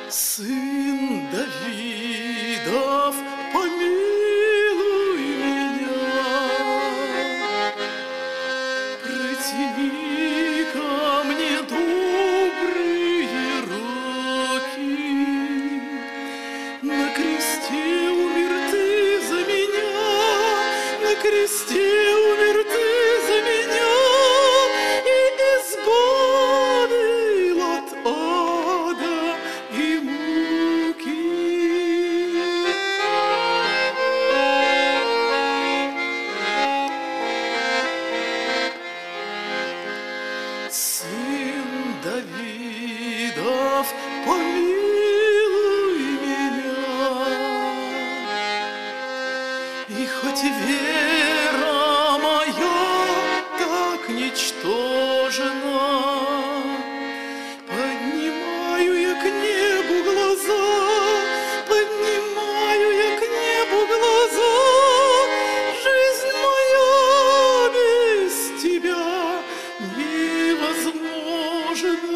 Сын Давидов, помилуй меня, протяни ко мне добрые руки. На кресте умер ты за меня, на кресте умер ты за меня и избавил от ада и муки. Сын Давидов, помилуй меня. И хоть вера моя так ничтожна, поднимаю я к небу глаза, поднимаю я к небу глаза. Жизнь моя без тебя невозможна.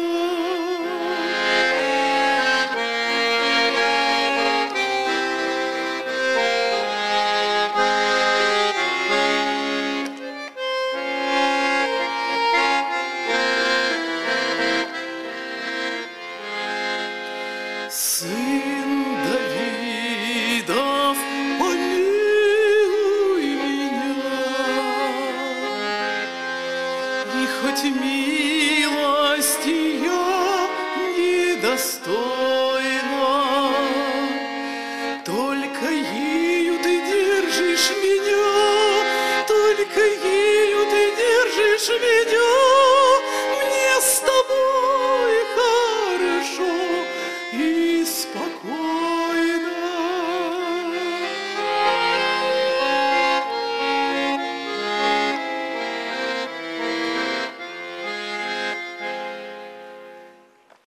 Сын Давидов, помилуй меня. И хоть милости я недостоин,